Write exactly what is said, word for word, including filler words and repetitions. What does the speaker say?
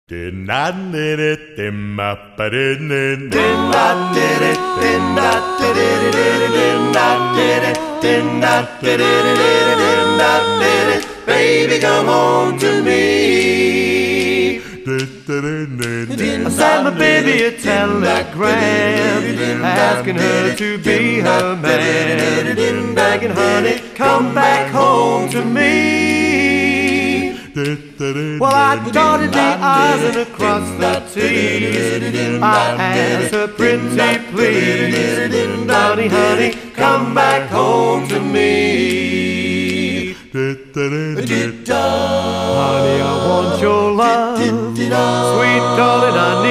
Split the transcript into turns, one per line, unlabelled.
Baby, come home to me. I sent my baby a telegram asking her to be her man, begging, honey, come back home to me. Well, I dotted the I's and across the T's. I asked her pretty please, honey, honey, come back home to me. Honey, I want your love, sweet darling, I need